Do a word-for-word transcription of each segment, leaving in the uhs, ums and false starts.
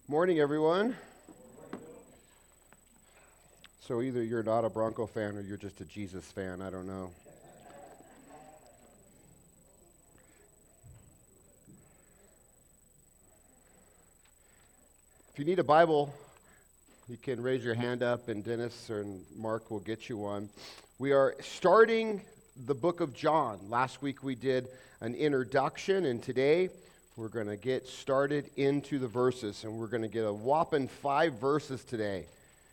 Morning, everyone. So either you're not a Bronco fan or you're just a Jesus fan. I don't know. If you need a Bible, you can raise your hand up, and Dennis or Mark will get you one. We are starting the book of John. Last week we did an introduction, and today we're going to get started into the verses, and we're going to get a whopping five verses today.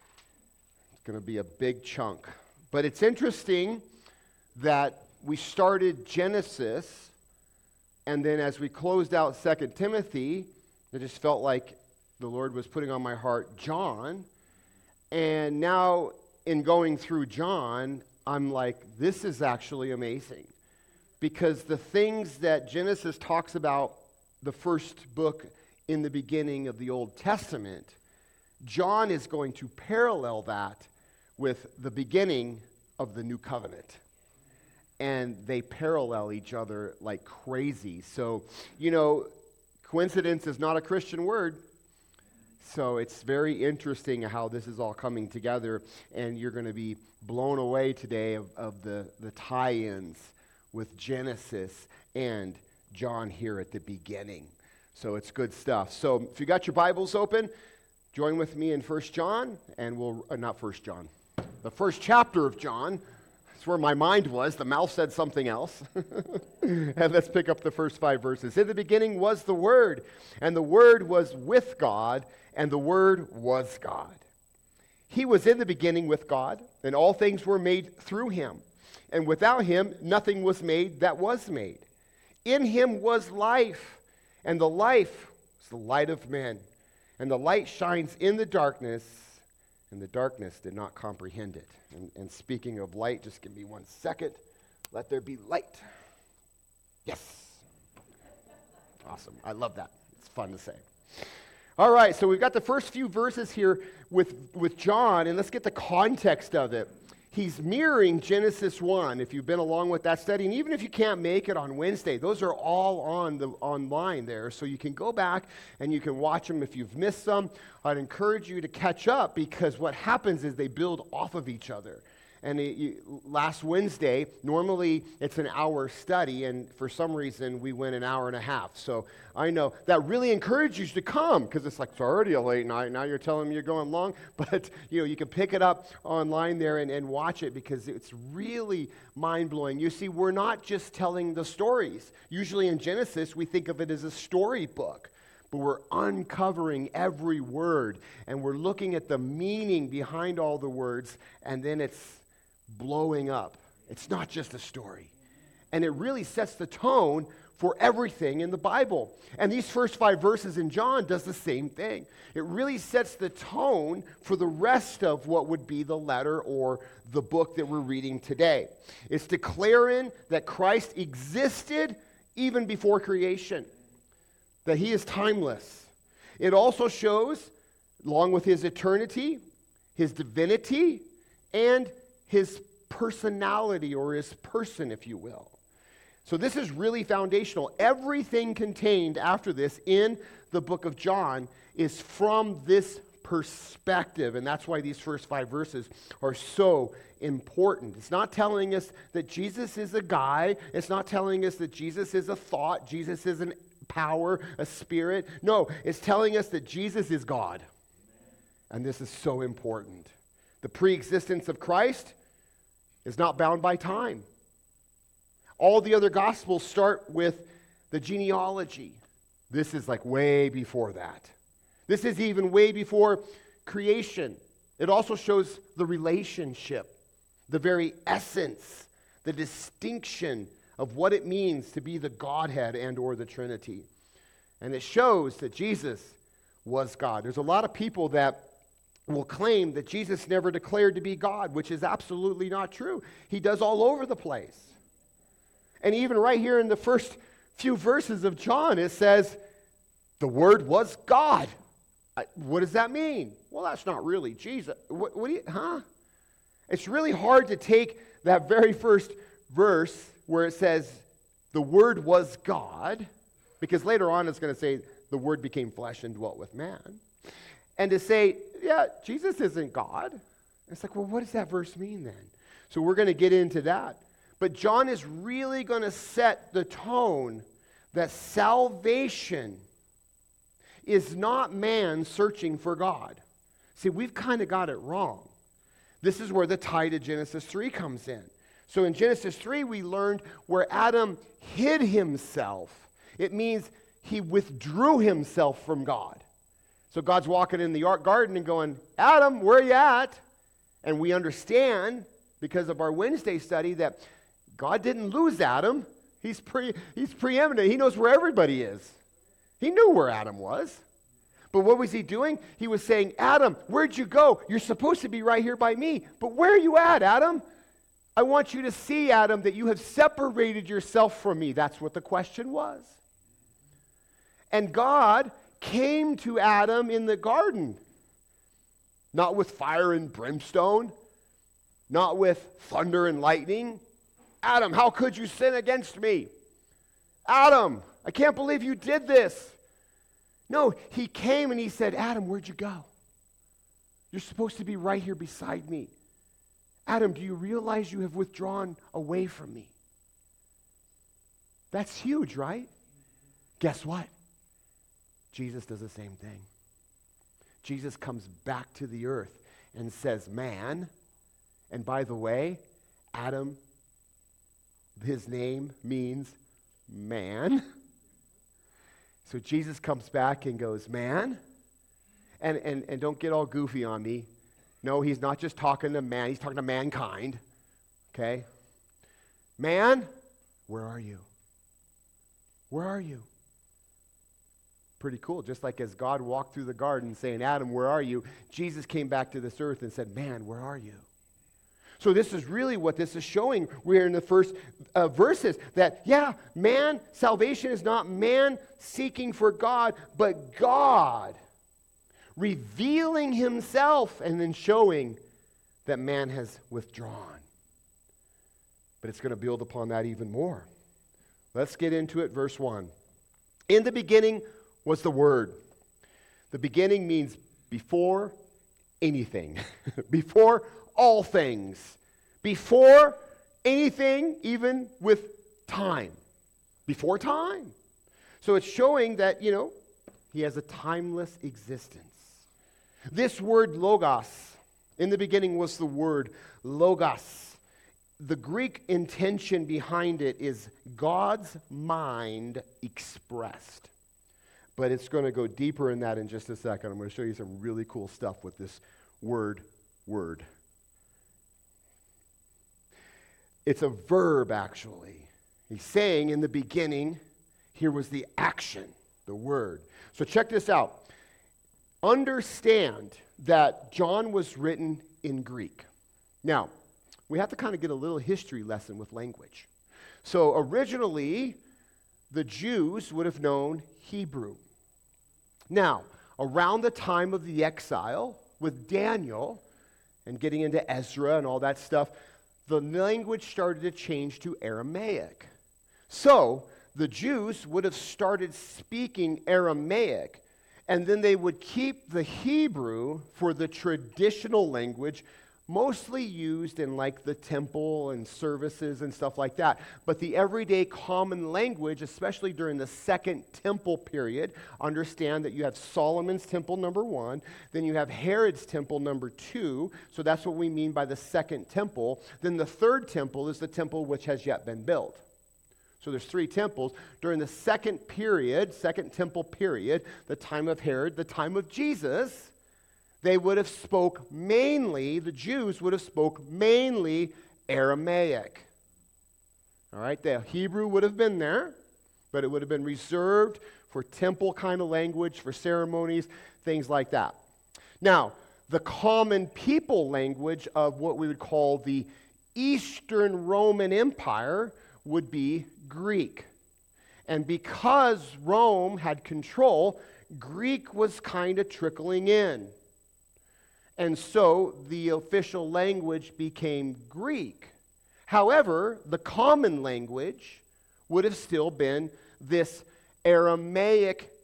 It's going to be a big chunk. But it's interesting that we started Genesis, and then as we closed out Second Timothy, it just felt like the Lord was putting on my heart John. And now in going through John, I'm like, this is actually amazing. Because the things that Genesis talks about, the first book in the beginning of the Old Testament, John is going to parallel that with the beginning of the New Covenant. And they parallel each other like crazy. So, you know, coincidence is not a Christian word. So it's very interesting how this is all coming together, and you're going to be blown away today of, of the, the tie-ins with Genesis and John here at the beginning. So it's good stuff. So if you got your Bibles open, join with me in First John, and we'll, uh, not First John, the first chapter of John. That's where my mind was. The mouth said something else. And let's pick up the first five verses. In the beginning was the Word, and the Word was with God, and the Word was God. He was in the beginning with God, and all things were made through him. And without him, nothing was made that was made. In him was life, and the life was the light of men. And the light shines in the darkness, and the darkness did not comprehend it. And, and speaking of light, just give me one second. Let there be light. Yes. Awesome. I love that. It's fun to say. All right, so we've got the first few verses here with, with John, and let's get the context of it. He's mirroring Genesis one, if you've been along with that study. And even if you can't make it on Wednesday, those are all on the online there. So you can go back and you can watch them if you've missed them. I'd encourage you to catch up, because what happens is they build off of each other. And it, you, last Wednesday, normally it's an hour study, and for some reason we went an hour and a half. So I know that really encourages you to come, because it's like, it's already a late night, now you're telling me you're going long. But you know, you can pick it up online there and, and watch it, because it's really mind-blowing. You see, we're not just telling the stories. Usually in Genesis, we think of it as a storybook. But we're uncovering every word, and we're looking at the meaning behind all the words, and then it's blowing up. It's not just a story. And it really sets the tone for everything in the Bible. And these first five verses in John does the same thing. It really sets the tone for the rest of what would be the letter or the book that we're reading today. It's declaring that Christ existed even before creation, that he is timeless. It also shows, along with his eternity, his divinity, and his personality, or his person, if you will. So this is really foundational. Everything contained after this in the book of John is from this perspective, and that's why these first five verses are so important. It's not telling us that Jesus is a guy. It's not telling us that Jesus is a thought. Jesus is an power, a spirit. No, it's telling us that Jesus is God. And this is so important. The pre-existence of Christ is not bound by time. All the other gospels start with the genealogy. This is like way before that. This is even way before creation. It also shows the relationship, the very essence, the distinction of what it means to be the Godhead and or the Trinity. And it shows that Jesus was God. There's a lot of people that will claim that Jesus never declared to be God, which is absolutely not true. He does all over the place. And even right here in the first few verses of John, it says, the Word was God. I, what does that mean? Well, that's not really Jesus. What, what do you, huh? It's really hard to take that very first verse where it says, the Word was God, because later on it's going to say, the Word became flesh and dwelt with man. And to say, yeah, Jesus isn't God. It's like, well, what does that verse mean then? So we're going to get into that. But John is really going to set the tone that salvation is not man searching for God. See, we've kind of got it wrong. This is where the tie to Genesis three comes in. So in Genesis three, we learned where Adam hid himself. It means he withdrew himself from God. So God's walking in the garden and going, Adam, where are you at? And we understand, because of our Wednesday study, that God didn't lose Adam. He's pre, he's preeminent. He knows where everybody is. He knew where Adam was. But what was he doing? He was saying, Adam, where'd you go? You're supposed to be right here by me. But where are you at, Adam? I want you to see, Adam, that you have separated yourself from me. That's what the question was. And God came to Adam in the garden. Not with fire and brimstone. Not with thunder and lightning. Adam, how could you sin against me? Adam, I can't believe you did this. No, he came and he said, Adam, where'd you go? You're supposed to be right here beside me. Adam, do you realize you have withdrawn away from me? That's huge, right? Guess what? Jesus does the same thing. Jesus comes back to the earth and says, man, and by the way, Adam, his name means man. So Jesus comes back and goes, man, and, and, and don't get all goofy on me. No, he's not just talking to man, he's talking to mankind, okay? Man, where are you? Where are you? Pretty cool. Just like as God walked through the garden saying, Adam, where are you? Jesus came back to this earth and said, man, where are you? So this is really what this is showing. We're in the first uh, verses that, yeah, man, salvation is not man seeking for God, but God revealing himself and then showing that man has withdrawn. But it's going to build upon that even more. Let's get into it. Verse one. In the beginning was the Word. The beginning means before anything. Before all things. Before anything, even with time. Before time. So it's showing that, you know, he has a timeless existence. This word logos, in the beginning was the word logos. The Greek intention behind it is God's mind expressed. But it's going to go deeper in that in just a second. I'm going to show you some really cool stuff with this word, word. It's a verb, actually. He's saying in the beginning, here was the action, the word. So check this out. Understand that John was written in Greek. Now, we have to kind of get a little history lesson with language. So originally, the Jews would have known Hebrew. Now, around the time of the exile with Daniel and getting into Ezra and all that stuff, the language started to change to Aramaic. So, the Jews would have started speaking Aramaic, and then they would keep the Hebrew for the traditional language, mostly used in like the temple and services and stuff like that. But the everyday common language, especially during the second temple period, understand that you have Solomon's temple number one, then you have Herod's temple number two, so that's what we mean by the second temple. Then the third temple is the temple which has yet been built. So there's three temples. During the second period, second temple period, the time of Herod, the time of Jesus, they would have spoke mainly, the Jews would have spoke mainly Aramaic. All right, the Hebrew would have been there, but it would have been reserved for temple kind of language, for ceremonies, things like that. Now, the common people language of what we would call the Eastern Roman Empire would be Greek. And because Rome had control, Greek was kind of trickling in. And so the official language became Greek. However, the common language would have still been this Aramaic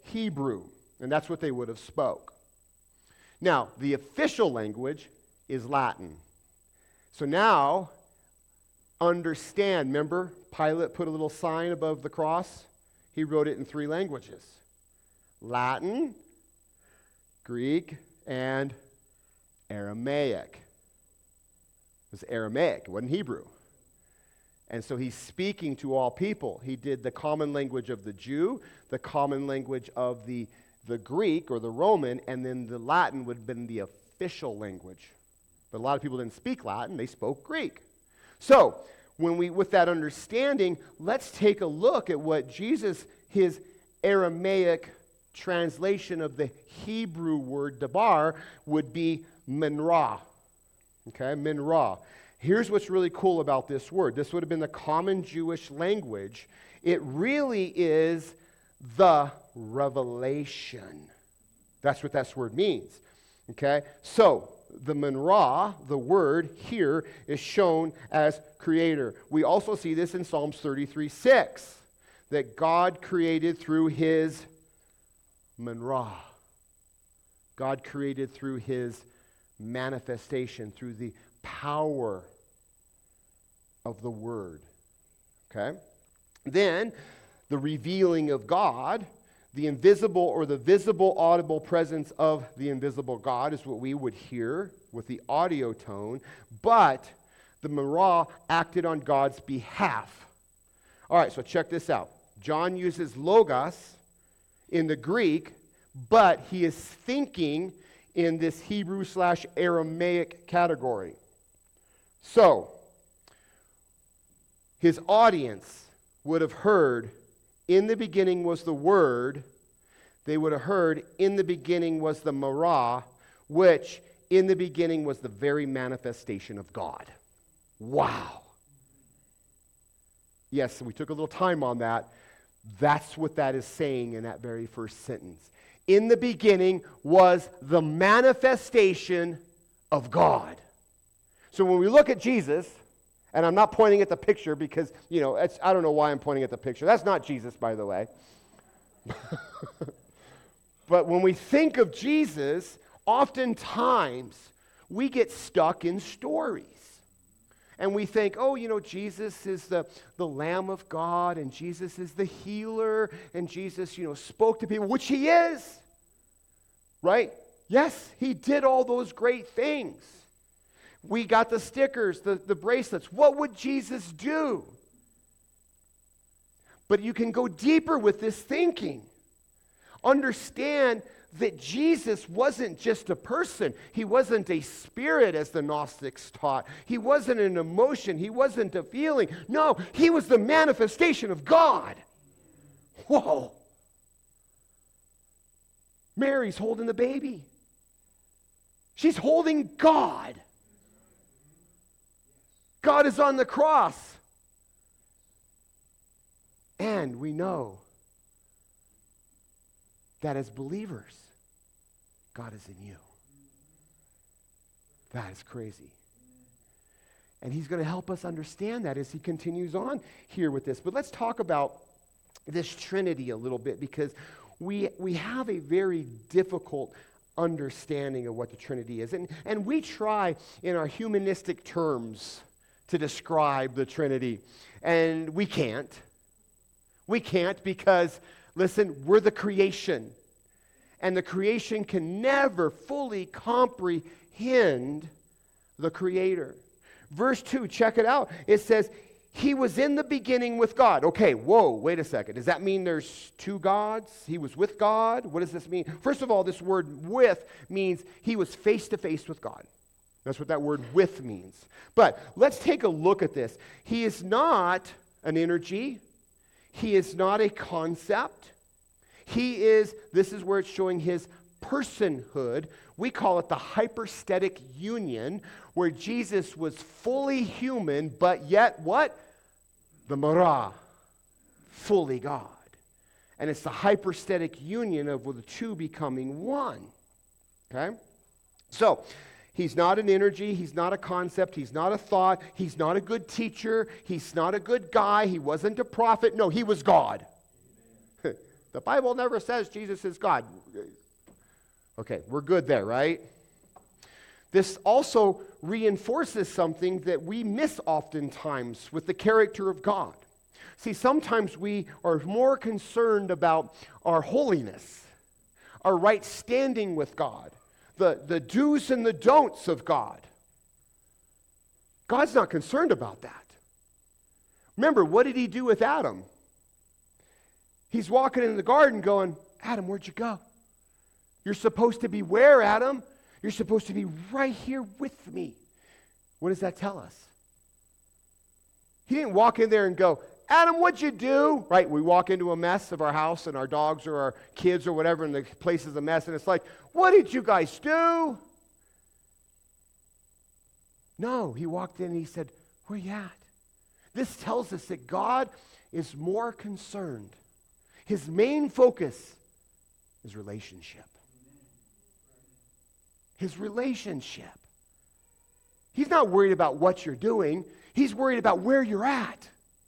Hebrew, and that's what they would have spoke. Now, the official language is Latin. So now, understand, remember, Pilate put a little sign above the cross? He wrote it in three languages. Latin, Greek, and Aramaic. It was Aramaic, it wasn't Hebrew. And so he's speaking to all people. He did the common language of the Jew, the common language of the, the Greek or the Roman, and then the Latin would have been the official language. But a lot of people didn't speak Latin, they spoke Greek. So, when we, with that understanding, let's take a look at what Jesus, his Aramaic translation of the Hebrew word dabar would be minra. Okay, minra. Here's what's really cool about this word. This would have been the common Jewish language. It really is the revelation. That's what that word means. Okay? So, the minra, the word here, is shown as creator. We also see this in Psalms thirty-three six, that God created through his minra. God created through his manifestation, through the power of the word. Okay? Then, the revealing of God, the invisible or the visible audible presence of the invisible God is what we would hear with the audio tone, but the Mirah acted on God's behalf. All right, so check this out. John uses logos in the Greek, but he is thinking in this Hebrew slash Aramaic category. So, his audience would have heard, in the beginning was the Word. They would have heard, in the beginning was the Mirah, which in the beginning was the very manifestation of God. Wow. Yes, we took a little time on that. That's what that is saying in that very first sentence. In the beginning was the manifestation of God. So when we look at Jesus, and I'm not pointing at the picture because, you know, it's, I don't know why I'm pointing at the picture. That's not Jesus, by the way. But when we think of Jesus, oftentimes we get stuck in stories. And we think, oh, you know, Jesus is the, the Lamb of God, and Jesus is the healer, and Jesus, you know, spoke to people, which he is. Right? Yes, he did all those great things. We got the stickers, the, the bracelets. What would Jesus do? But you can go deeper with this thinking. Understand that Jesus wasn't just a person. He wasn't a spirit, as the Gnostics taught. He wasn't an emotion. He wasn't a feeling. No, he was the manifestation of God. Whoa. Mary's holding the baby. She's holding God. God is on the cross. And we know that as believers, God is in you. That is crazy. And he's going to help us understand that as he continues on here with this. But let's talk about this Trinity a little bit, because we, we have a very difficult understanding of what the Trinity is. And, and we try in our humanistic terms to describe the Trinity, and we can't. We can't because, listen, we're the creation, and the creation can never fully comprehend the Creator. Verse two, check it out. It says, he was in the beginning with God. Okay, whoa, wait a second. Does that mean there's two gods? He was with God? What does this mean? First of all, this word with means he was face to face with God. That's what that word with means. But let's take a look at this. He is not an energy. He is not a concept. He is, this is where it's showing his personhood. We call it the hypostatic union, where Jesus was fully human, but yet what? The Mirah, fully God. And it's the hypostatic union of the two becoming one. Okay? So, he's not an energy, he's not a concept, he's not a thought, he's not a good teacher, he's not a good guy, he wasn't a prophet. No, he was God. The Bible never says Jesus is God. Okay, we're good there, right? This also reinforces something that we miss oftentimes with the character of God. See, sometimes we are more concerned about our holiness, our right standing with God, the, the do's and the don'ts of God. God's not concerned about that. Remember, what did he do with Adam? He's walking in the garden going, Adam, where'd you go? You're supposed to be where, Adam? You're supposed to be right here with me. What does that tell us? He didn't walk in there and go, Adam, what'd you do? Right, we walk into a mess of our house and our dogs or our kids or whatever, and the place is a mess, and it's like, what did you guys do? No, he walked in and he said, where you at? This tells us that God is more concerned. His main focus is relationship. His relationship. He's not worried about what you're doing. He's worried about where you're at.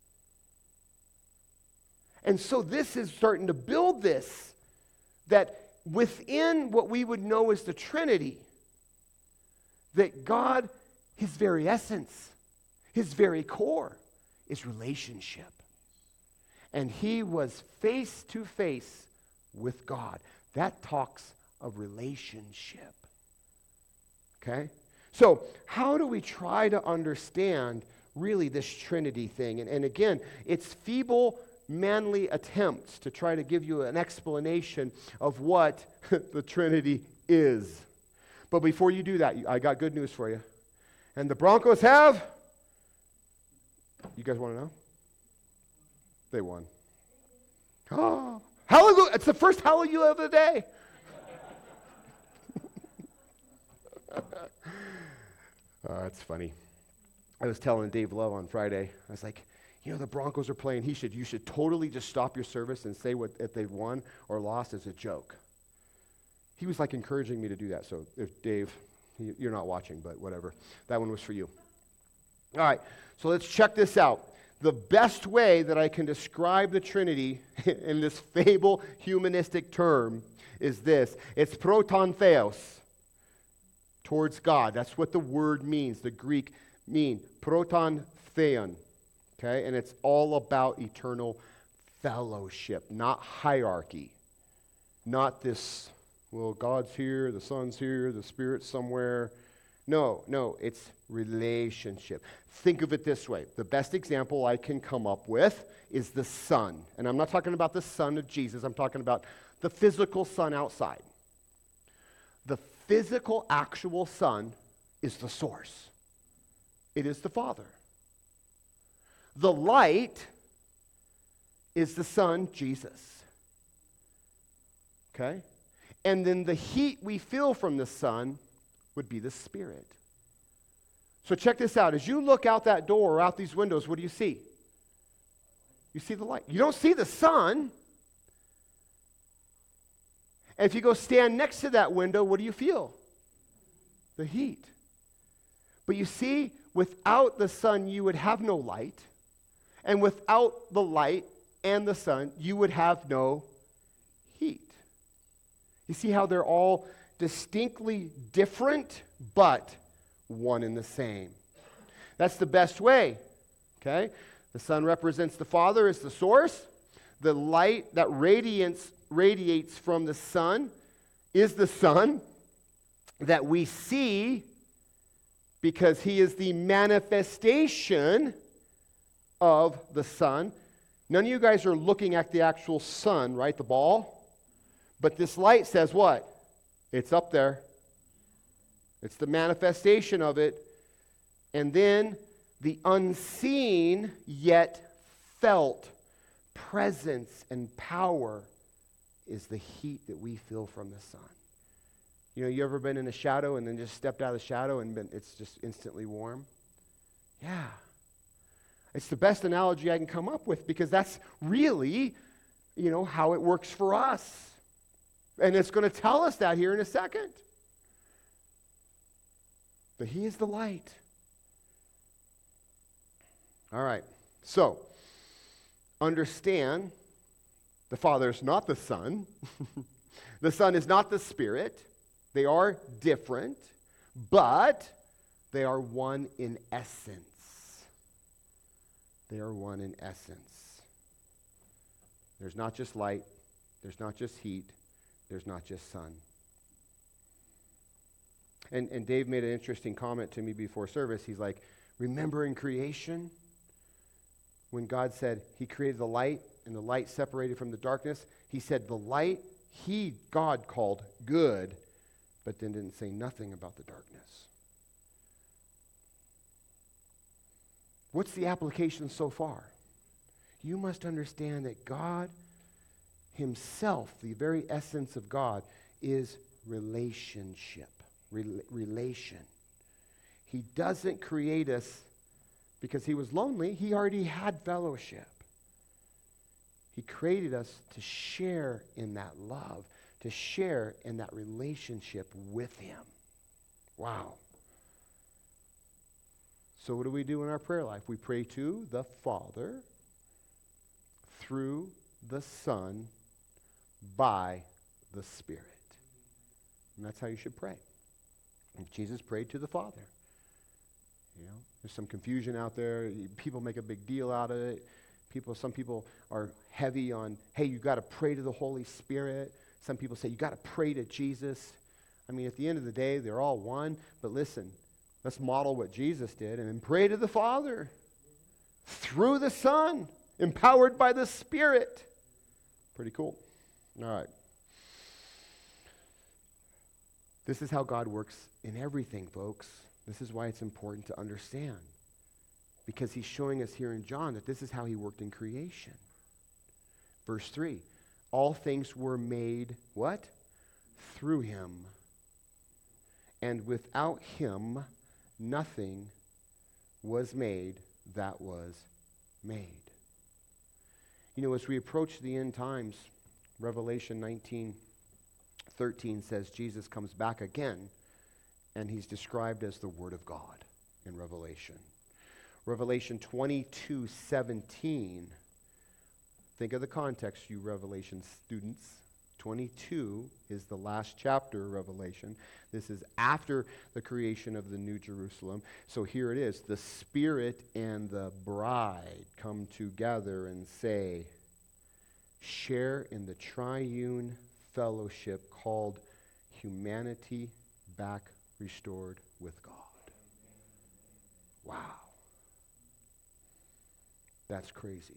And so this is starting to build this, that within what we would know as the Trinity, that God, his very essence, his very core, is relationship. And he was face to face with God. That talks of relationship. Okay? So, how do we try to understand really this Trinity thing? And, and again, it's feeble, manly attempts to try to give you an explanation of what the Trinity is. But before you do that, I got good news for you. And the Broncos have... You guys want to know? They won. Oh, hallelujah. It's the first hallelujah of the day. Oh, that's funny. I was telling Dave Love on Friday, I was like, you know, the Broncos are playing. He should, you should totally just stop your service and say what if they've won or lost as a joke. He was like encouraging me to do that. So if Dave, you're not watching, but whatever. That one was for you. All right, so let's check this out. The best way that I can describe the Trinity in this fable humanistic term is this. It's proton theos, towards God. That's what the word means, the Greek mean. Proton theon. Okay, and it's all about eternal fellowship, not hierarchy. Not this, well, God's here, the Son's here, the Spirit's somewhere. No, no, it's relationship. Think of it this way. The best example I can come up with is the sun. And I'm not talking about the Son of Jesus. I'm talking about the physical sun outside. The physical, actual sun is the source. It is the Father. The light is the Son, Jesus. Okay? And then the heat we feel from the sun would be the Spirit. So check this out. As you look out that door or out these windows, what do you see? You see the light. You don't see the sun. And if you go stand next to that window, what do you feel? The heat. But you see, without the sun, you would have no light. And without the light and the sun, you would have no heat. You see how they're all distinctly different, but one and the same. That's the best way, okay? The sun represents the Father as the source. The light that radiance, radiates from the sun is the sun that we see because he is the manifestation of the sun. None of you guys are looking at the actual sun, right? The ball. But this light says what? It's up there. It's the manifestation of it. And then the unseen yet felt presence and power is the heat that we feel from the sun. You know, you ever been in a shadow and then just stepped out of the shadow and been, it's just instantly warm? Yeah. It's the best analogy I can come up with because that's really, you know, how it works for us. And it's going to tell us that here in a second. But he is the light. All right. So, understand The Father is not the Son. The Son is not the Spirit. They are different, but they are one in essence. They are one in essence. There's not just light. There's not just heat. There's not just sun. And, and Dave made an interesting comment to me before service. He's like, remember in creation, when God said he created the light and the light separated from the darkness, he said the light, he, God, called good, but then didn't say nothing about the darkness. What's the application so far? You must understand that God himself, the very essence of God, is relationship. Rel- relation. He doesn't create us because he was lonely. He already had fellowship. He created us to share in that love, to share in that relationship with him. Wow. So what do we do in our prayer life? We pray to the Father through the Son by the Spirit. And that's how you should pray. And Jesus prayed to the Father. You know, there's some confusion out there. People make a big deal out of it. People, some people are heavy on, hey, you got to pray to the Holy Spirit. Some people say you got to pray to Jesus. I mean, at the end of the day, they're all one. But listen, let's model what Jesus did and then pray to the Father through the Son, empowered by the Spirit. Pretty cool. All right. This is how God works in everything, folks. This is why it's important to understand. Because he's showing us here in John that this is how he worked in creation. Verse three, all things were made, what? Through him. And without him, nothing was made that was made. You know, as we approach the end times, Revelation nineteen thirteen says Jesus comes back again, and he's described as the Word of God in Revelation. Revelation twenty-two seventeen, think of the context, you Revelation students. twenty-two is the last chapter of Revelation. This is after the creation of the New Jerusalem. So here it is. The Spirit and the bride come together and say, share in the triune fellowship called humanity back restored with God. Wow. That's crazy.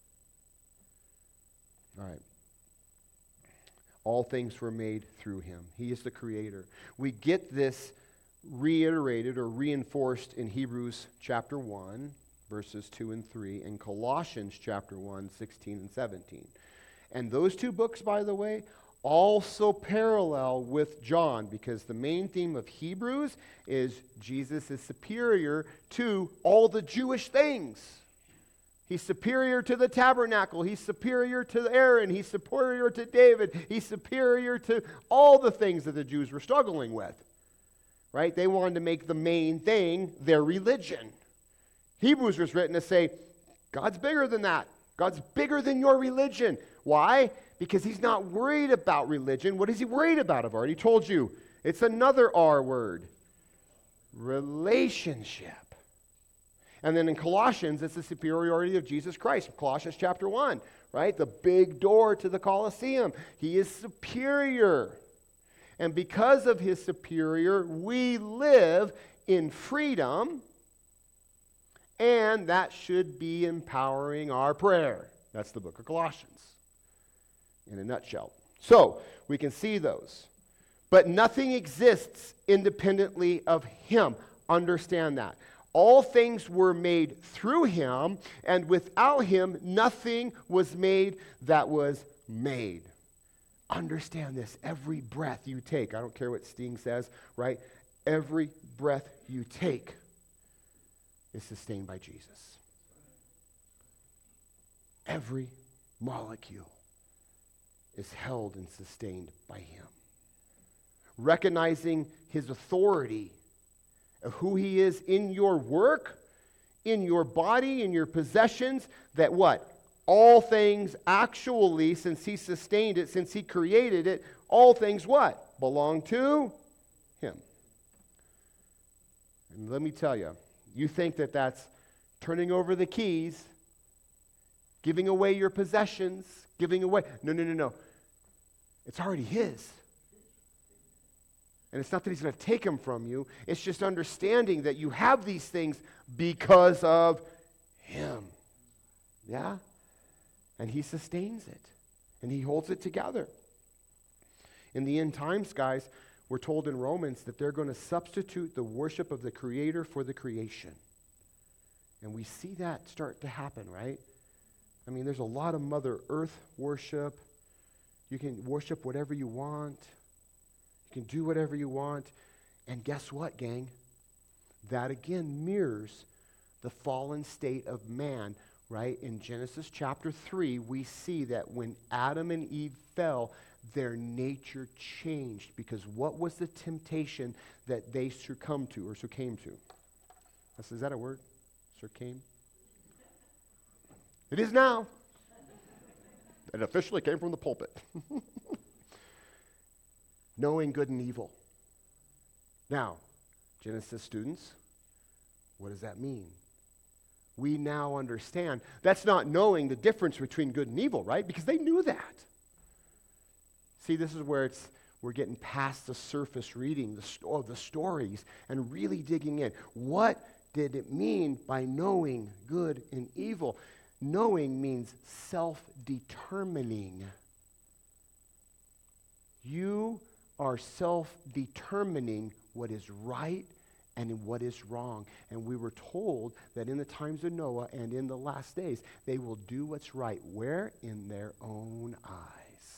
All right. All things were made through him. He is the creator. We get this reiterated or reinforced in Hebrews chapter one, verses two and three, and Colossians chapter one, sixteen and seventeen. And those two books, by the way, also parallel with John, because the main theme of Hebrews is Jesus is superior to all the Jewish things. He's superior to the tabernacle. He's superior to Aaron. He's superior to David. He's superior to all the things that the Jews were struggling with. Right? They wanted to make the main thing their religion. Hebrews was written to say, God's bigger than that. God's bigger than your religion. Why? Because he's not worried about religion. What is he worried about? I've already told you. It's another R word. Relationship. And then in Colossians, it's the superiority of Jesus Christ. Colossians chapter one, right? The big door to the Colosseum. He is superior. And because of his superior, we live in freedom. And that should be empowering our prayer. That's the book of Colossians in a nutshell. So, we can see those. But nothing exists independently of him. Understand that. All things were made through him, and without him, nothing was made that was made. Understand this. Every breath you take, I don't care what Sting says, right? Every breath you take is sustained by Jesus. Every molecule is held and sustained by him. Recognizing his authority of who he is in your work, in your body, in your possessions, that what? all things actually, since he sustained it, since he created it, all things what? Belong to him. And let me tell you, you think that that's turning over the keys, giving away your possessions, giving away. No, no, no, no. It's already his. And it's not that he's going to take them from you. It's just understanding that you have these things because of him. Yeah? And he sustains it. And he holds it together. In the end times, guys, we're told in Romans that they're going to substitute the worship of the Creator for the creation. And we see that start to happen, right? I mean, there's a lot of Mother Earth worship. You can worship whatever you want. You can do whatever you want. And guess what, gang? That again mirrors the fallen state of man, right? In Genesis chapter three, we see that when Adam and Eve fell, their nature changed, because what was the temptation that they succumbed to or succumbed to? Is that a word? Succumbed? It is now. It officially came from the pulpit. Knowing good and evil. Now, Genesis students, what does that mean? We now understand. That's not knowing the difference between good and evil, right? Because they knew that. See, this is where it's we're getting past the surface reading the sto- of the stories and really digging in. What did it mean by knowing good and evil? Knowing means self-determining. You are self-determining what is right and what is wrong. And we were told that in the times of Noah and in the last days, they will do what's right. Where? In their own eyes.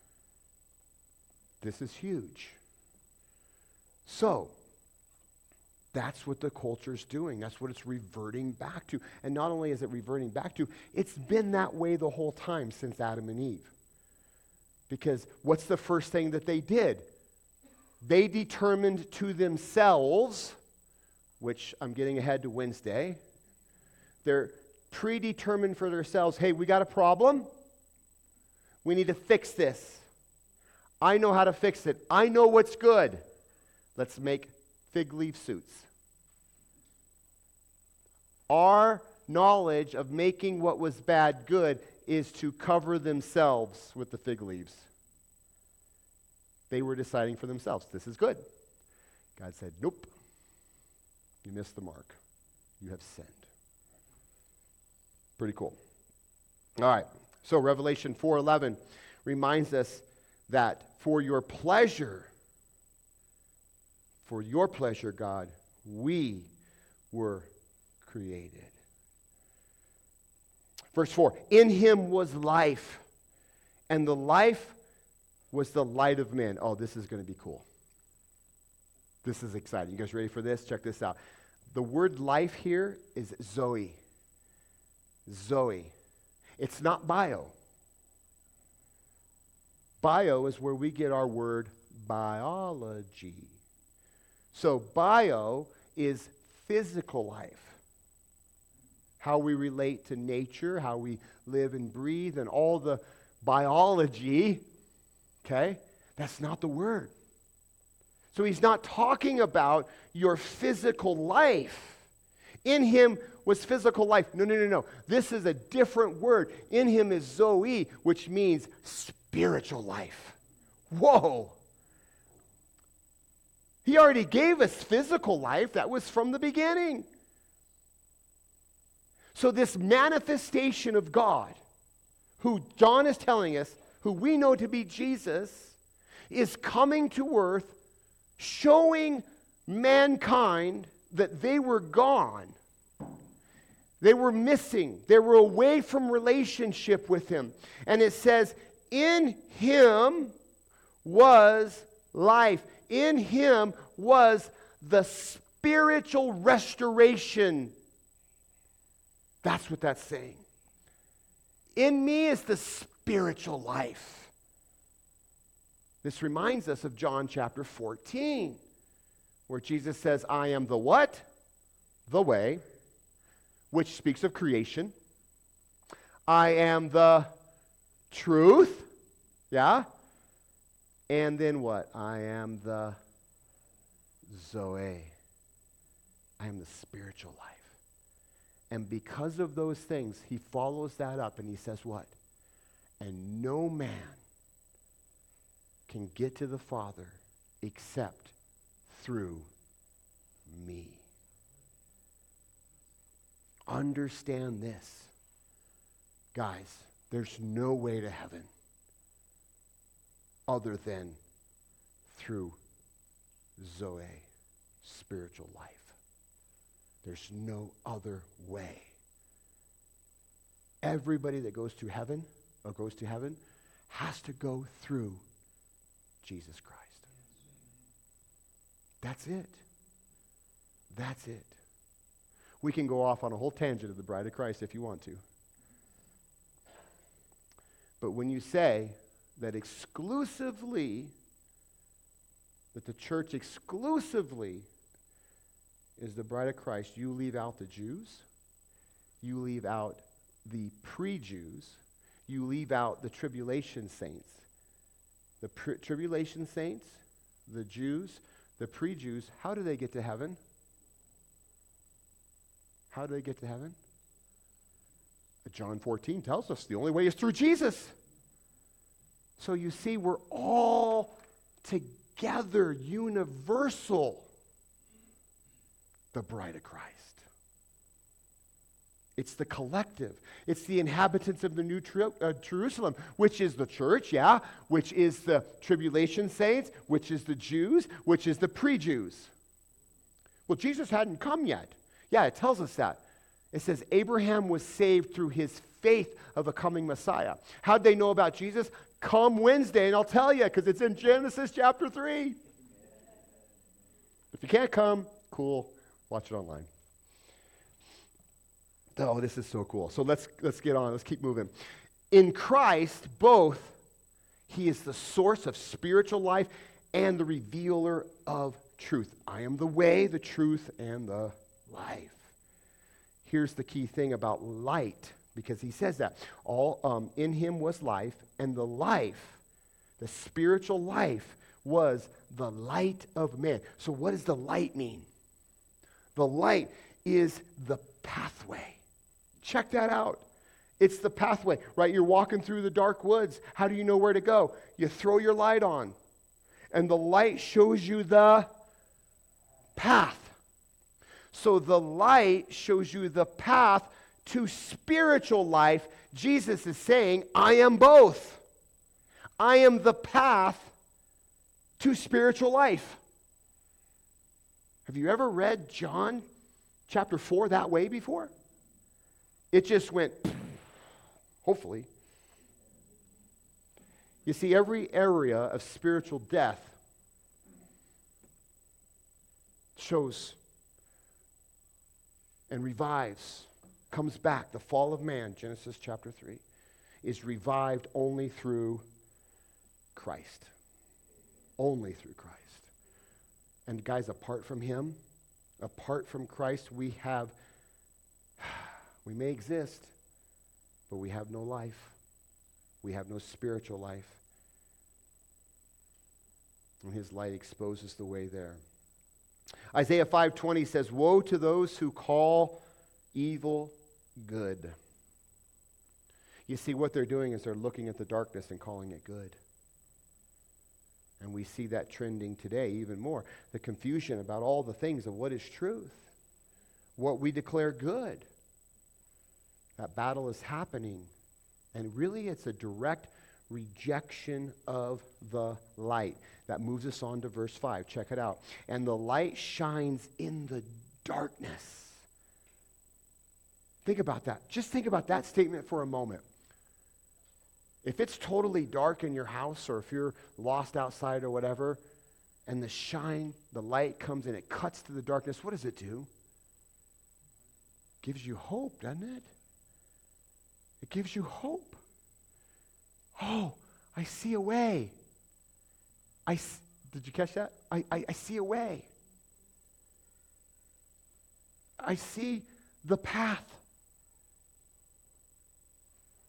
This is huge. So, that's what the culture's doing. That's what it's reverting back to. And not only is it reverting back to, it's been that way the whole time since Adam and Eve. Because what's the first thing that they did? They determined to themselves, which I'm getting ahead to Wednesday, they're predetermined for themselves, hey, we got a problem. We need to fix this. I know how to fix it. I know what's good. Let's make fig leaf suits. Our knowledge of making what was bad good is to cover themselves with the fig leaves. They were deciding for themselves, this is good. God said, nope. You missed the mark. You have sinned. Pretty cool. All right. So Revelation four eleven reminds us that for your pleasure, for your pleasure, God, we were created. Verse four, in him was life, and the life was the light of men. Oh, this is going to be cool. This is exciting. You guys ready for this? Check this out. The word life here is Zoe. Zoe. It's not bio. Bio is where we get our word biology. So bio is physical life. How we relate to nature, how we live and breathe, and all the biology, okay? That's not the word. So he's not talking about your physical life. In him was physical life. No, no, no, no. This is a different word. In him is Zoe, which means spiritual life. Whoa. He already gave us physical life. That was from the beginning. So this manifestation of God, who John is telling us, who we know to be Jesus, is coming to earth, showing mankind that they were gone. They were missing. They were away from relationship with him. And it says, in him was life. In him was the spiritual restoration. That's what that's saying. In me is the spiritual life. This reminds us of John chapter fourteen, where Jesus says, I am the what? The way, which speaks of creation. I am the truth. Yeah? And then what? I am the Zoe. I am the spiritual life. And because of those things, he follows that up and he says what? And no man can get to the Father except through me. Understand this. Guys, there's no way to heaven other than through Zoe, spiritual life. There's no other way. Everybody that goes to heaven or goes to heaven has to go through Jesus Christ. That's it. That's it. We can go off on a whole tangent of the bride of Christ if you want to. But when you say that exclusively, that the church exclusively is the bride of Christ, you leave out the Jews, you leave out the pre-Jews, you leave out the tribulation saints. The pri- tribulation saints, the Jews, the pre-Jews, how do they get to heaven? How do they get to heaven? John fourteen tells us the only way is through Jesus. So you see, we're all together, universal, the bride of Christ. It's the collective. It's the inhabitants of the New Tri- uh, Jerusalem, which is the church, yeah, which is the tribulation saints, which is the Jews, which is the pre-Jews. Well, Jesus hadn't come yet. Yeah, it tells us that. It says Abraham was saved through his faith of a coming Messiah. How'd they know about Jesus? Come Wednesday, and I'll tell you, because it's in Genesis chapter three. If you can't come, cool. Watch it online. Oh, this is so cool. So let's let's get on. Let's keep moving. In Christ, both he is the source of spiritual life and the revealer of truth. I am the way, the truth, and the life. Here's the key thing about light, because he says that. All um, in him was life, and the life, the spiritual life, was the light of man. So what does the light mean? The light is the pathway. Check that out. It's the pathway, right? You're walking through the dark woods. How do you know where to go? You throw your light on, and the light shows you the path. So the light shows you the path to spiritual life. Jesus is saying, I am both. I am the path to spiritual life. Have you ever read John chapter four that way before? It just went, hopefully. You see, every area of spiritual death shows and revives, comes back. The fall of man, Genesis chapter three, is revived only through Christ. Only through Christ. And guys, apart from him, apart from Christ, we have, we may exist, but we have no life. We have no spiritual life. And his light exposes the way there. Isaiah five twenty says, woe to those who call evil good. You see, what they're doing is they're looking at the darkness and calling it good. And we see that trending today even more. The confusion about all the things of what is truth, what we declare good. That battle is happening. And really it's a direct rejection of the light. That moves us on to verse five. Check it out. And the light shines in the darkness. Think about that. Just think about that statement for a moment. If it's totally dark in your house, or if you're lost outside or whatever, and the shine, the light comes and it cuts through the darkness, what does it do? It gives you hope, doesn't it? It gives you hope. Oh, I see a way. I s- did you catch that? I, I, I see a way. I see the path.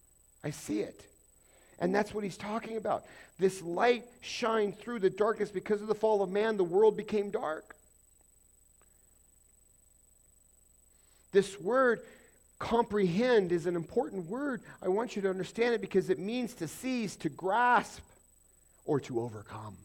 I see it. And that's what he's talking about. This light shined through the darkness. Because of the fall of man, the world became dark. This word, comprehend, is an important word. I want you to understand it because it means to seize, to grasp, or to overcome.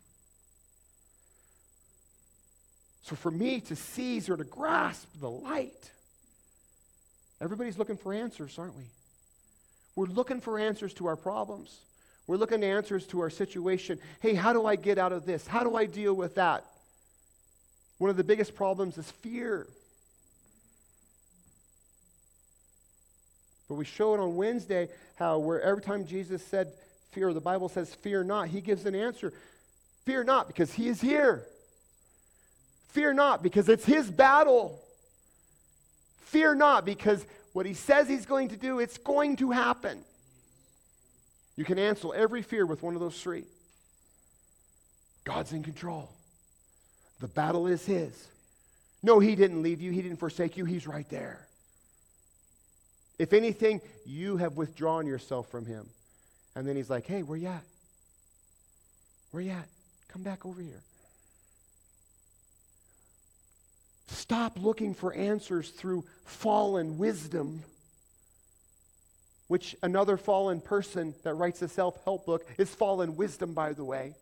So for me to seize or to grasp the light, everybody's looking for answers, aren't we? We're looking for answers to our problems. We're looking for answers to our situation. Hey, how do I get out of this? How do I deal with that? One of the biggest problems is fear. But we showed on Wednesday how where every time Jesus said fear, the Bible says fear not, he gives an answer. Fear not because he is here. Fear not because it's his battle. Fear not because what he says he's going to do, it's going to happen. You can answer every fear with one of those three. God's in control. The battle is his. No, he didn't leave you. He didn't forsake you. He's right there. If anything, you have withdrawn yourself from him. And then he's like, hey, where you at? Where you at? Come back over here. Stop looking for answers through fallen wisdom, which another fallen person that writes a self-help book is fallen wisdom, by the way.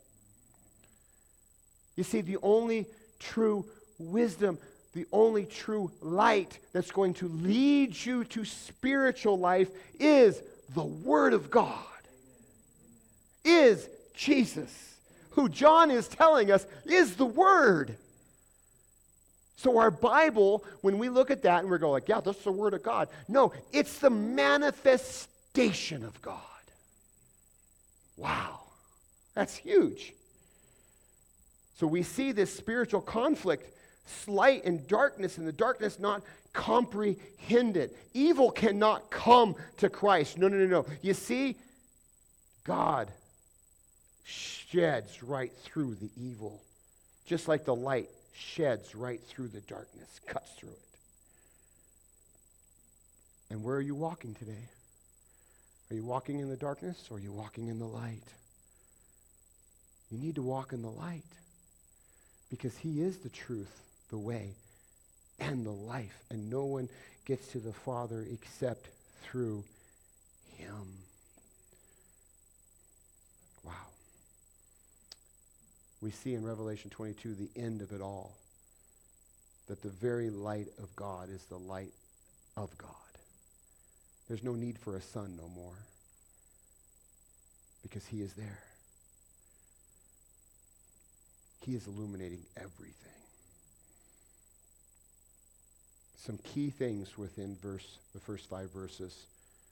You see, the only true wisdom, the only true light that's going to lead you to spiritual life is the Word of God, is Jesus, who John is telling us is the Word. So our Bible, when we look at that and we're going like, yeah, that's the Word of God. No, it's the manifestation of God. Wow, that's huge. So we see this spiritual conflict, light and darkness, and the darkness not comprehended. Evil cannot come to Christ. No, no, no, no. You see, God sheds right through the evil, just like the light sheds right through the darkness, cuts through it. And where are you walking today? Are you walking in the darkness or are you walking in the light? You need to walk in the light because he is the truth, the way, and the life. And no one gets to the Father except through him. Wow. We see in Revelation twenty-two the end of it all. That the very light of God is the light of God. There's no need for a sun no more. Because he is there. He is illuminating everything. Some key things within verse, the first five verses.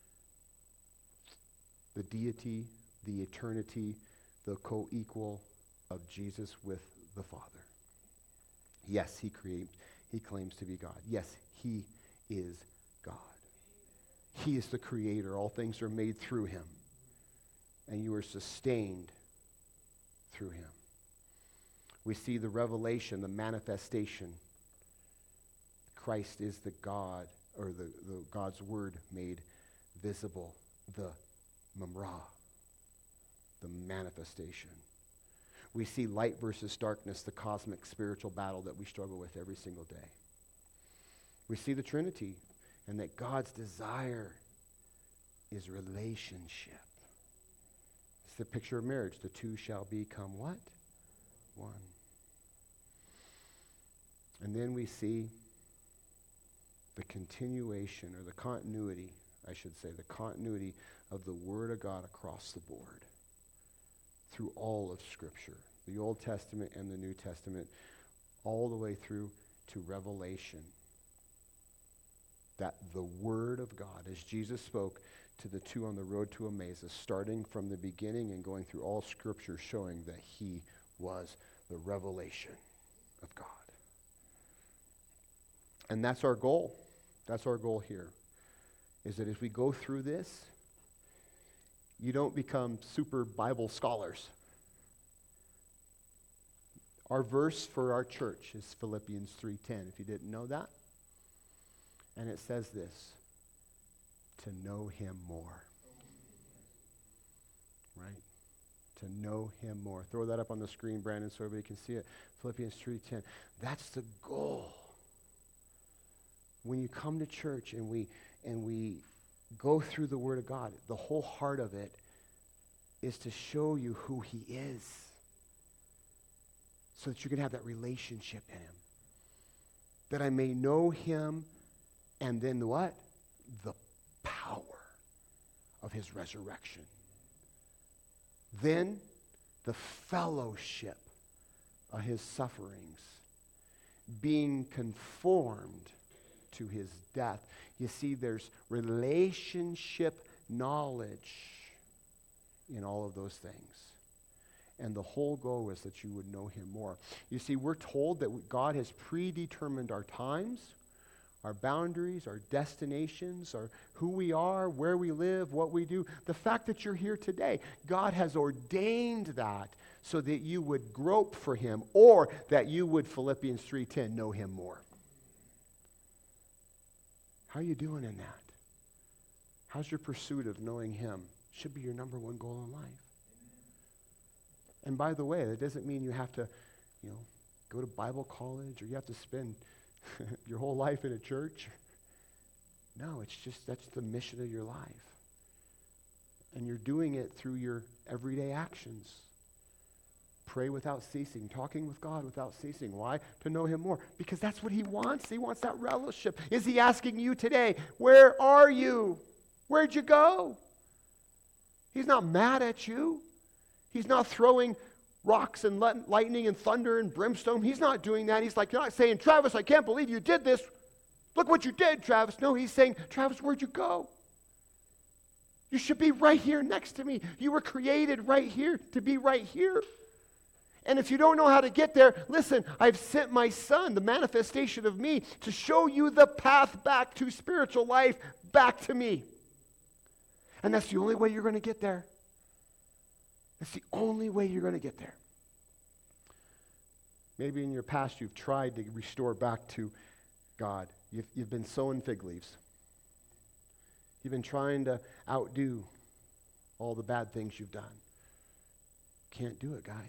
The deity, the eternity, the co-equal of Jesus with the Father. Yes, he create, he claims to be God. Yes, he is God. He is the creator. All things are made through him. And you are sustained through him. We see the revelation, the manifestation. Christ is the God, or the, the God's word made visible. The Mamra, the manifestation. We see light versus darkness, the cosmic spiritual battle that we struggle with every single day. We see the Trinity, and that God's desire is relationship. It's the picture of marriage. The two shall become what? One. And then we see the continuation, or the continuity, I should say, the continuity of the Word of God across the board through all of Scripture, the Old Testament and the New Testament, all the way through to Revelation. That the Word of God, as Jesus spoke to the two on the road to Emmaus, starting from the beginning and going through all Scripture, showing that he was the revelation of God. And that's our goal. That's our goal here, is that as we go through this, you don't become super Bible scholars. Our verse for our church is Philippians three ten, if you didn't know that. And it says this, to know him more. right? To know him more. Throw that up on the screen, Brandon, so everybody can see it. Philippians three ten. That's the goal. When you come to church and we and we go through the Word of God, the whole heart of it is to show you who he is, so that you can have that relationship in him. That I may know him, and then what? The power of his resurrection. Then the fellowship of his sufferings, being conformed to his death. You see, there's relationship knowledge in all of those things. And the whole goal is that you would know him more. You see, we're told that God has predetermined our times, our boundaries, our destinations, our who we are, where we live, what we do. The fact that you're here today, God has ordained that so that you would grope for him, or that you would, Philippians three ten, know him more. How are you doing in that? How's your pursuit of knowing him? Should be your number one goal in life. And by the way, that doesn't mean you have to, you know, go to Bible college, or you have to spend your whole life in a church. No, it's just that's the mission of your life. And you're doing it through your everyday actions. Pray without ceasing, talking with God without ceasing. Why? To know him more. Because that's what he wants. He wants that fellowship. Is he asking you today, where are you? Where'd you go? He's not mad at you. He's not throwing rocks and lightning and thunder and brimstone. He's not doing that. He's like, you're not saying, Travis, I can't believe you did this. Look what you did, Travis. No, he's saying, Travis, where'd you go? You should be right here next to me. You were created right here to be right here. And if you don't know how to get there, listen, I've sent my son, the manifestation of me, to show you the path back to spiritual life, back to me. And that's the only way you're going to get there. That's the only way you're going to get there. Maybe in your past you've tried to restore back to God. You've, you've been sowing fig leaves. You've been trying to outdo all the bad things you've done. Can't do it, guys.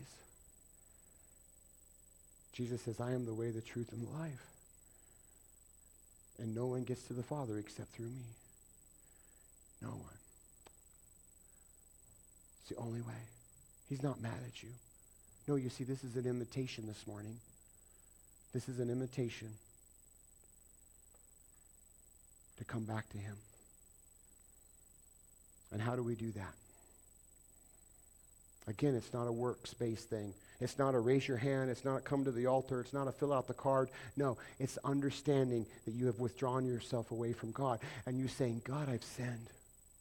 Jesus says, I am the way, the truth, and the life. And no one gets to the Father except through me. No one. It's the only way. He's not mad at you. No, you see, this is an invitation this morning. This is an invitation to come back to him. And how do we do that? Again, it's not a workspace thing. It's not a raise your hand. It's not come to the altar. It's not a fill out the card. No, it's understanding that you have withdrawn yourself away from God. And you saying, God, I've sinned.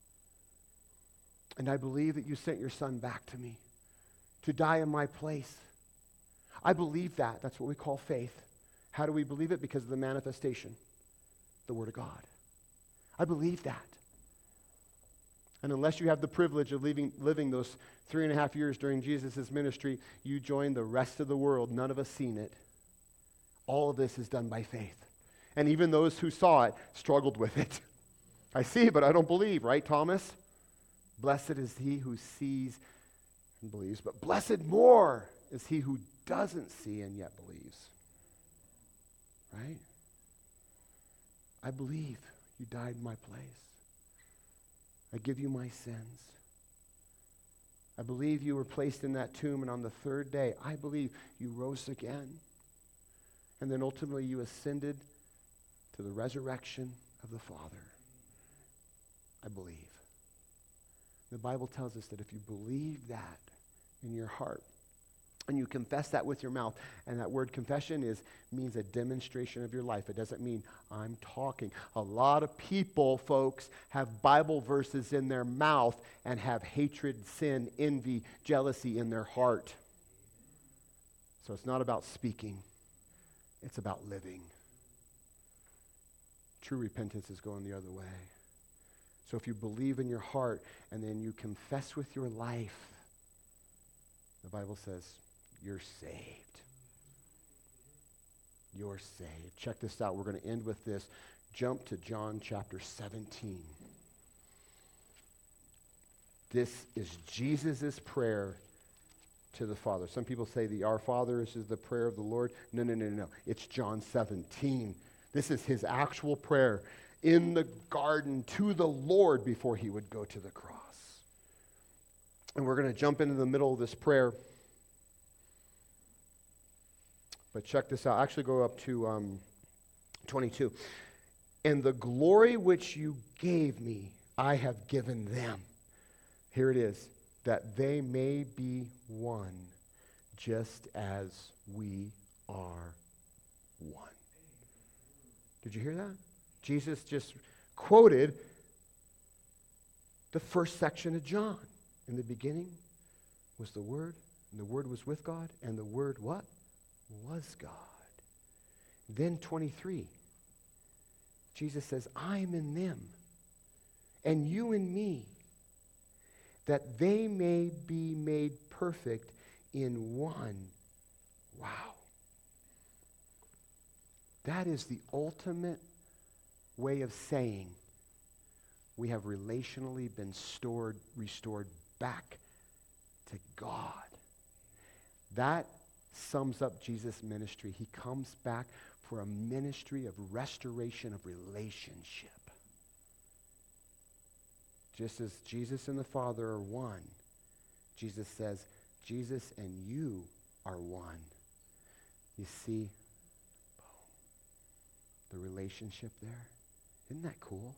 And I believe that you sent your son back to me to die in my place. I believe that. That's what we call faith. How do we believe it? Because of the manifestation, the Word of God. I believe that. And unless you have the privilege of living, living those three and a half years during Jesus' ministry, you join the rest of the world. None of us seen it. All of this is done by faith. And even those who saw it struggled with it. I see, but I don't believe, right, Thomas? Blessed is he who sees and believes, but blessed more is he who doesn't see and yet believes. Right? I believe you died in my place. I give you my sins. I believe you were placed in that tomb, and on the third day, I believe you rose again. And then ultimately you ascended to the resurrection of the Father. I believe. The Bible tells us that if you believe that in your heart, and you confess that with your mouth, and that word confession is means a demonstration of your life. It doesn't mean I'm talking. A lot of people, folks, have Bible verses in their mouth and have hatred, sin, envy, jealousy in their heart. So it's not about speaking. It's about living. True repentance is going the other way. So if you believe in your heart and then you confess with your life, the Bible says, you're saved. You're saved. Check this out. We're going to end with this. Jump to John chapter seventeen. This is Jesus' prayer to the Father. Some people say the Our Father is the prayer of the Lord. No, no, no, no. It's John seventeen. This is his actual prayer in the garden to the Lord before he would go to the cross. And we're going to jump into the middle of this prayer. But check this out. Actually, go up to um, twenty-two. And the glory which you gave me, I have given them. Here it is. That they may be one, just as we are one. Did you hear that? Jesus just quoted the first section of John. In the beginning was the Word, and the Word was with God, and the Word what? Was God. Then twenty-three, Jesus says, I am in them, and you in me, that they may be made perfect in one. Wow. That is the ultimate way of saying we have relationally been stored, restored back to God. That sums up Jesus' ministry. He comes back for a ministry of restoration of relationship. Just as Jesus and the Father are one, Jesus says, Jesus and you are one. You see the relationship there? Isn't that cool?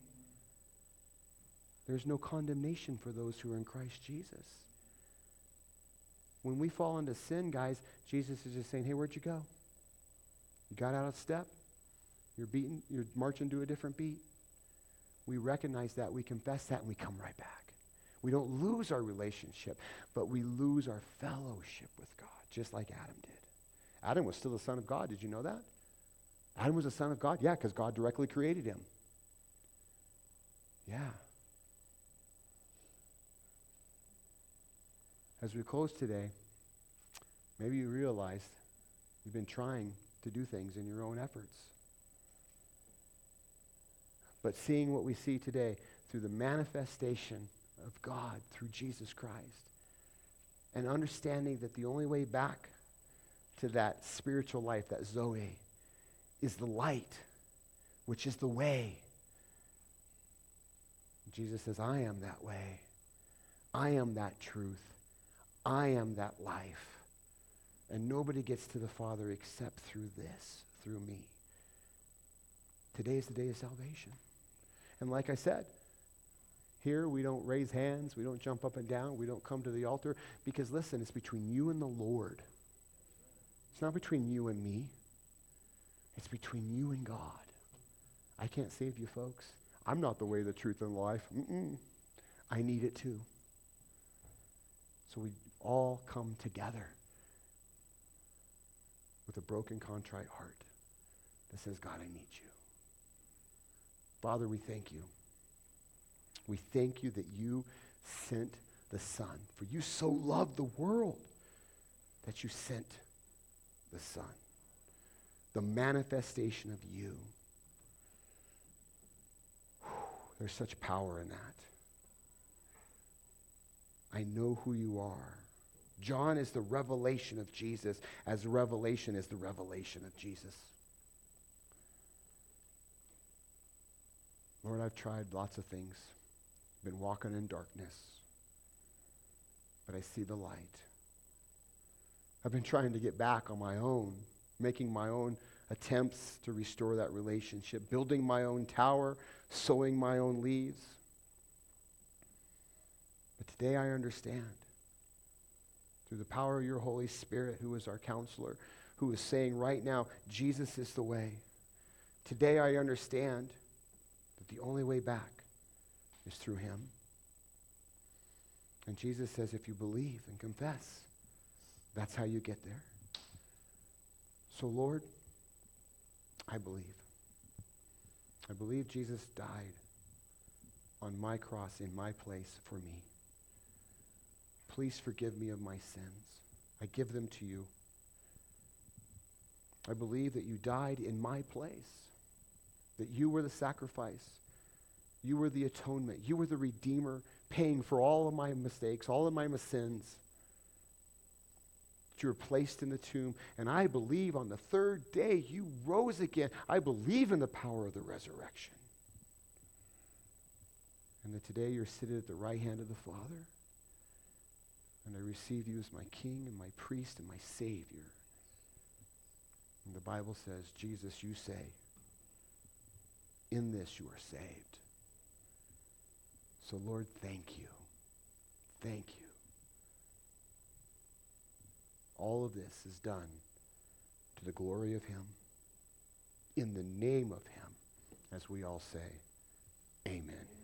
There's no condemnation for those who are in Christ Jesus. When we fall into sin, guys, Jesus is just saying, hey, where'd you go? You got out of step? You're beating, you're marching to a different beat. We recognize that, we confess that, and we come right back. We don't lose our relationship, but we lose our fellowship with God, just like Adam did. Adam was still the son of God. Did you know that? Adam was the son of God? Yeah, because God directly created him. Yeah. As we close today, maybe you realize you've been trying to do things in your own efforts. But seeing what we see today through the manifestation of God through Jesus Christ, and understanding that the only way back to that spiritual life, that Zoe, is the light, which is the way. Jesus says, I am that way. I am that truth. I am that life. And nobody gets to the Father except through this, through me. Today is the day of salvation. And like I said, here we don't raise hands, we don't jump up and down, we don't come to the altar, because listen, it's between you and the Lord. It's not between you and me. It's between you and God. I can't save you, folks. I'm not the way, the truth, and life. Mm-mm. I need it too. So we all come together with a broken, contrite heart that says, God, I need you. Father, we thank you. We thank you that you sent the Son. For you so loved the world that you sent the Son. The manifestation of you. Whew, there's such power in that. I know who you are. John is the revelation of Jesus, as Revelation is the revelation of Jesus. Lord, I've tried lots of things. Been walking in darkness. But I see the light. I've been trying to get back on my own, making my own attempts to restore that relationship, building my own tower, sowing my own leaves. But today I understand, through the power of your Holy Spirit, who is our counselor, who is saying right now, Jesus is the way. Today I understand that the only way back is through him. And Jesus says, if you believe and confess, that's how you get there. So Lord, I believe. I believe Jesus died on my cross in my place for me. Please forgive me of my sins. I give them to you. I believe that you died in my place, that you were the sacrifice. You were the atonement. You were the Redeemer, paying for all of my mistakes, all of my sins. You were placed in the tomb, and I believe on the third day you rose again. I believe in the power of the resurrection. And that today you're sitting at the right hand of the Father, and I receive you as my King and my priest and my Savior. And the Bible says, Jesus, you say, in this you are saved. So Lord, thank you. Thank you. All of this is done to the glory of him, in the name of him, as we all say, amen.